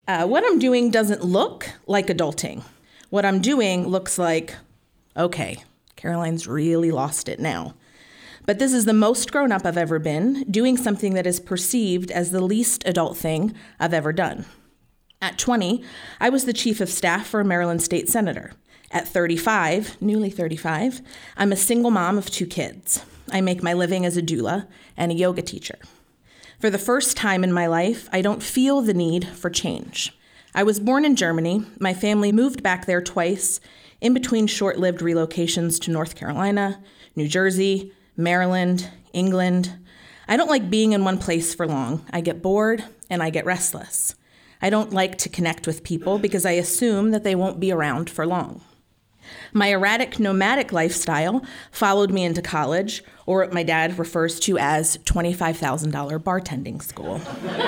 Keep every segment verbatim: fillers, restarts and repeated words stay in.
Uh, what I'm doing doesn't look like adulting. What I'm doing looks like, okay, Caroline's really lost it now. But this is the most grown up I've ever been, doing something that is perceived as the least adult thing I've ever done. At twenty, I was the chief of staff for a Maryland state senator. At thirty-five, newly thirty-five, I'm a single mom of two kids. I make my living as a doula and a yoga teacher. For the first time in my life, I don't feel the need for change. I was born in Germany. My family moved back there twice, in between short-lived relocations to North Carolina, New Jersey, Maryland, England. I don't like being in one place for long. I get bored and I get restless. I don't like to connect with people because I assume that they won't be around for long. My erratic nomadic lifestyle followed me into college, or what my dad refers to as twenty-five thousand dollars bartending school.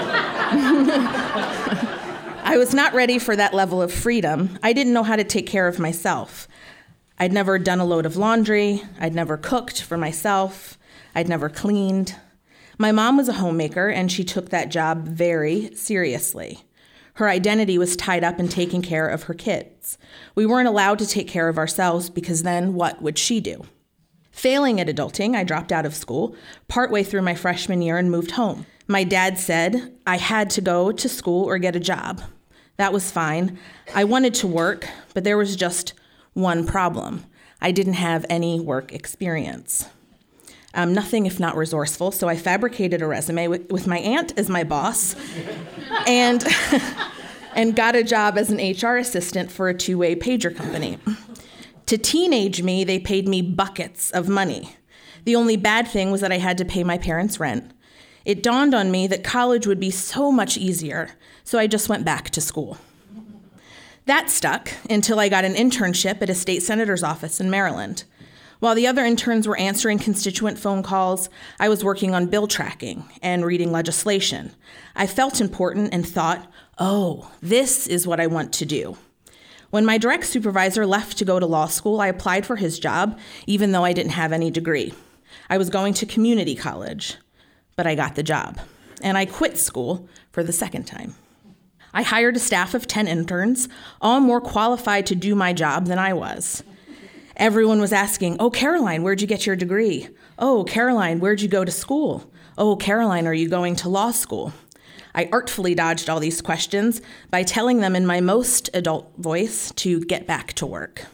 I was not ready for that level of freedom. I didn't know how to take care of myself. I'd never done a load of laundry. I'd never cooked for myself. I'd never cleaned. My mom was a homemaker, and she took that job very seriously. Her identity was tied up in taking care of her kids. We weren't allowed to take care of ourselves because then what would she do? Failing at adulting, I dropped out of school partway through my freshman year and moved home. My dad said I had to go to school or get a job. That was fine. I wanted to work, but there was just one problem. I didn't have any work experience. Um, nothing if not resourceful, so I fabricated a resume with, with my aunt as my boss and, and got a job as an H R assistant for a two-way pager company. To teenage me, they paid me buckets of money. The only bad thing was that I had to pay my parents' rent. It dawned on me that college would be so much easier, so I just went back to school. That stuck until I got an internship at a state senator's office in Maryland. While the other interns were answering constituent phone calls, I was working on bill tracking and reading legislation. I felt important and thought, oh, this is what I want to do. When my direct supervisor left to go to law school, I applied for his job, even though I didn't have any degree. I was going to community college, but I got the job, and I quit school for the second time. I hired a staff of ten interns, all more qualified to do my job than I was. Everyone was asking, oh, Caroline, where'd you get your degree? Oh, Caroline, where'd you go to school? Oh, Caroline, are you going to law school? I artfully dodged all these questions by telling them in my most adult voice to get back to work.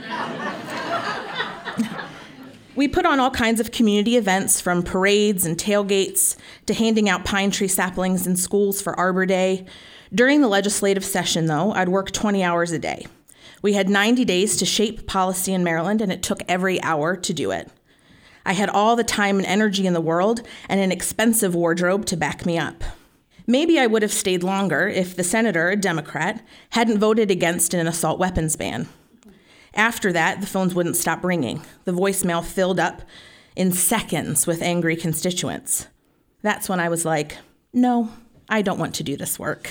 We put on all kinds of community events, from parades and tailgates to handing out pine tree saplings in schools for Arbor Day. During the legislative session, though, I'd work twenty hours a day. We had ninety days to shape policy in Maryland, and it took every hour to do it. I had all the time and energy in the world and an expensive wardrobe to back me up. Maybe I would have stayed longer if the senator, a Democrat, hadn't voted against an assault weapons ban. After that, the phones wouldn't stop ringing. The voicemail filled up in seconds with angry constituents. That's when I was like, no, I don't want to do this work.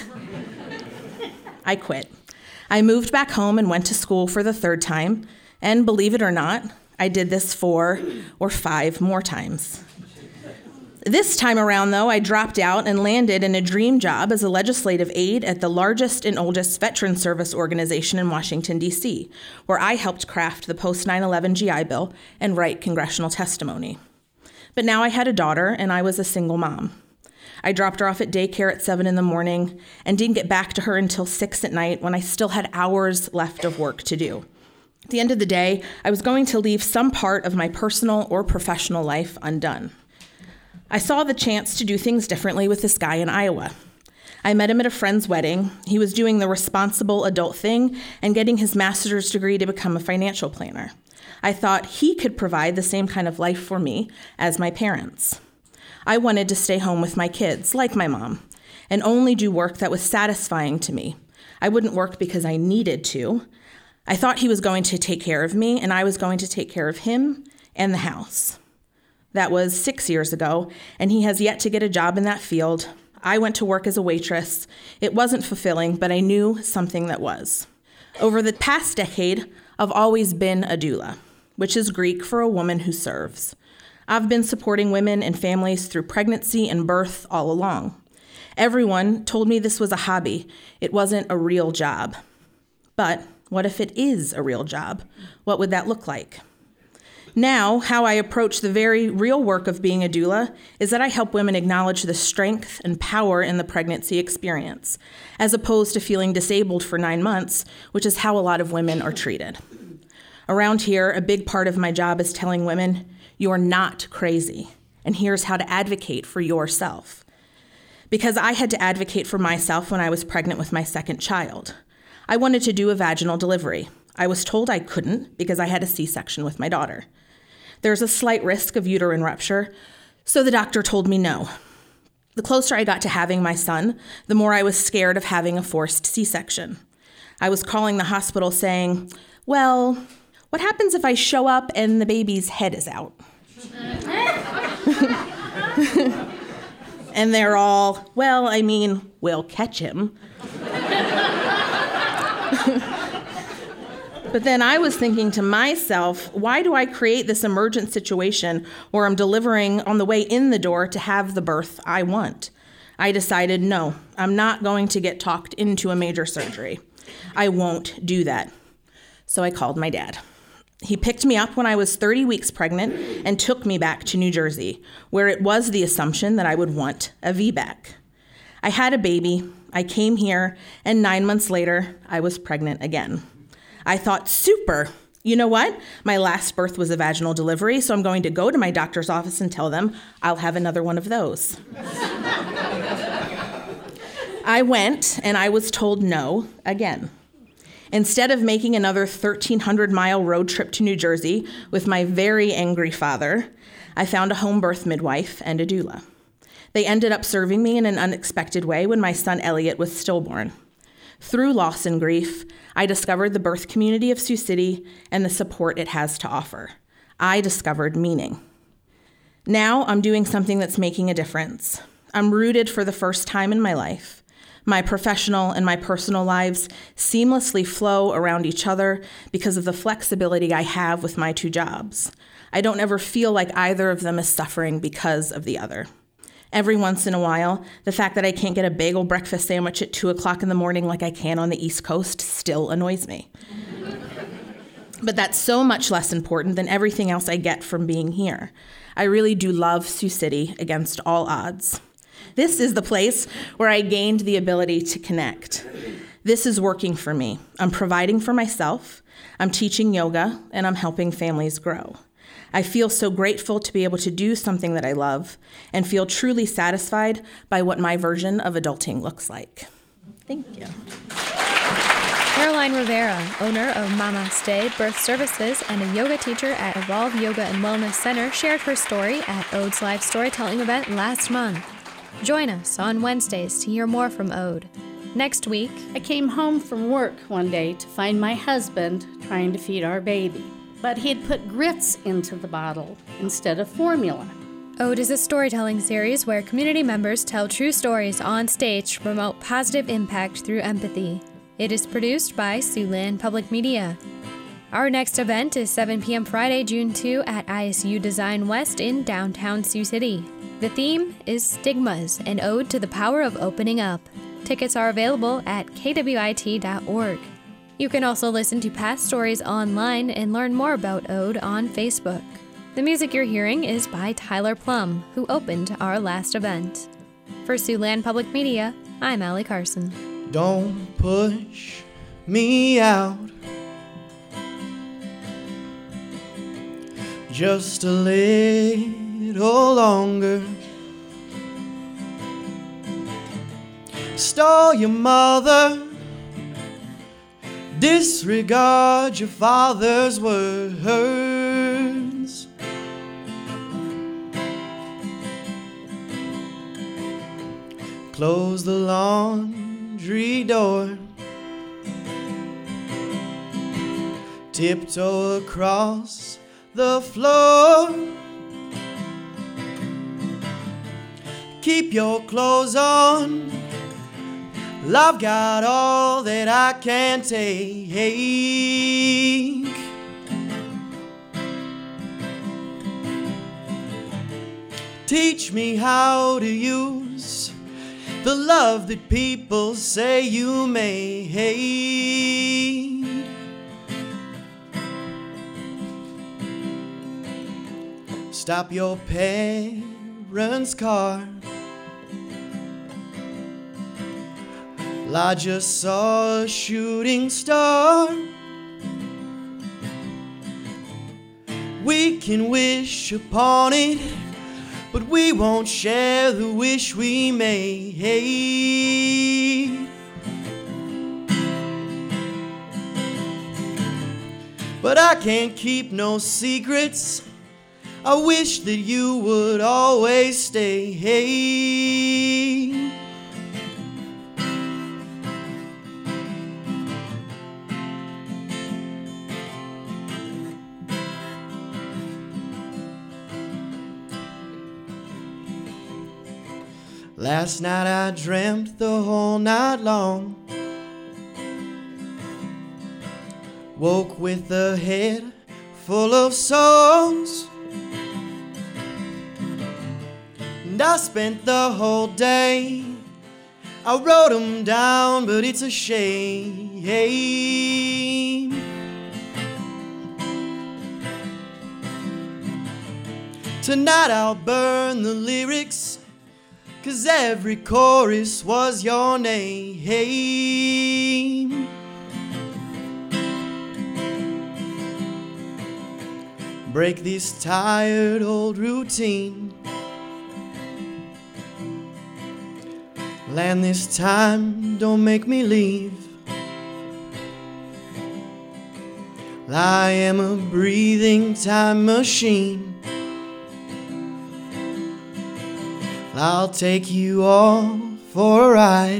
I quit. I moved back home and went to school for the third time, and believe it or not, I did this four or five more times. This time around, though, I dropped out and landed in a dream job as a legislative aide at the largest and oldest veteran service organization in Washington, D C, where I helped craft the post nine eleven G I Bill and write congressional testimony. But now I had a daughter, and I was a single mom. I dropped her off at daycare at seven in the morning and didn't get back to her until six at night when I still had hours left of work to do. At the end of the day, I was going to leave some part of my personal or professional life undone. I saw the chance to do things differently with this guy in Iowa. I met him at a friend's wedding. He was doing the responsible adult thing and getting his master's degree to become a financial planner. I thought he could provide the same kind of life for me as my parents. I wanted to stay home with my kids, like my mom, and only do work that was satisfying to me. I wouldn't work because I needed to. I thought he was going to take care of me, and I was going to take care of him and the house. That was six years ago, and he has yet to get a job in that field. I went to work as a waitress. It wasn't fulfilling, but I knew something that was. Over the past decade, I've always been a doula, which is Greek for a woman who serves. I've been supporting women and families through pregnancy and birth all along. Everyone told me this was a hobby. It wasn't a real job. But what if it is a real job? What would that look like? Now, how I approach the very real work of being a doula is that I help women acknowledge the strength and power in the pregnancy experience, as opposed to feeling disabled for nine months, which is how a lot of women are treated. Around here, a big part of my job is telling women, you're not crazy, and here's how to advocate for yourself. Because I had to advocate for myself when I was pregnant with my second child. I wanted to do a vaginal delivery. I was told I couldn't because I had a C-section with my daughter. There's a slight risk of uterine rupture, so the doctor told me no. The closer I got to having my son, the more I was scared of having a forced C-section. I was calling the hospital saying, well, what happens if I show up and the baby's head is out? And they're all, well, I mean, we'll catch him. But then I was thinking to myself, why do I create this emergent situation where I'm delivering on the way in the door to have the birth I want? I decided, no, I'm not going to get talked into a major surgery. I won't do that. So I called my dad. He picked me up when I was thirty weeks pregnant and took me back to New Jersey, where it was the assumption that I would want a V BAC. I had a baby, I came here, and nine months later, I was pregnant again. I thought, super, you know what? My last birth was a vaginal delivery, so I'm going to go to my doctor's office and tell them I'll have another one of those. I went, and I was told no again. Instead of making another thirteen hundred mile road trip to New Jersey with my very angry father, I found a home birth midwife and a doula. They ended up serving me in an unexpected way when my son Elliot was stillborn. Through loss and grief, I discovered the birth community of Sioux City and the support it has to offer. I discovered meaning. Now I'm doing something that's making a difference. I'm rooted for the first time in my life. My professional and my personal lives seamlessly flow around each other because of the flexibility I have with my two jobs. I don't ever feel like either of them is suffering because of the other. Every once in a while, the fact that I can't get a bagel breakfast sandwich at two o'clock in the morning like I can on the East Coast still annoys me. But that's so much less important than everything else I get from being here. I really do love Sioux City against all odds. This is the place where I gained the ability to connect. This is working for me. I'm providing for myself, I'm teaching yoga, and I'm helping families grow. I feel so grateful to be able to do something that I love and feel truly satisfied by what my version of adulting looks like. Thank you. Caroline Rivera, owner of Mama Stay Birth Services and a yoga teacher at Evolve Yoga and Wellness Center, shared her story at Ode's live storytelling event last month. Join us on Wednesdays to hear more from Ode. Next week, I came home from work one day to find my husband trying to feed our baby, but he had put grits into the bottle instead of formula. Ode is a storytelling series where community members tell true stories on stage to promote positive impact through empathy. It is produced by Siouxland Public Media. Our next event is seven p.m. Friday, June second at I S U Design West in downtown Sioux City. The theme is Stigmas, an ode to the power of opening up. Tickets are available at k w i t dot org. You can also listen to past stories online and learn more about Ode on Facebook. The music you're hearing is by Tyler Plum, who opened our last event. For Siouxland Public Media, I'm Allie Carson. Don't push me out just a little longer. Stole your mother, disregard your father's words. Close the laundry door, tiptoe across the floor. Keep your clothes on, I've got all that I can take. Teach me how to use the love that people say you may hate. Stop your parents' car. I just saw a shooting star. We can wish upon it, but we won't share the wish we made. But I can't keep no secrets. I wish that you would always stay. Last night I dreamt the whole night long. Woke with a head full of songs. And I spent the whole day, I wrote them down, but it's a shame. Tonight I'll burn the lyrics, 'cause every chorus was your name. Break this tired old routine. Land this time, don't make me leave. I am a breathing time machine. I'll take you all for a ride.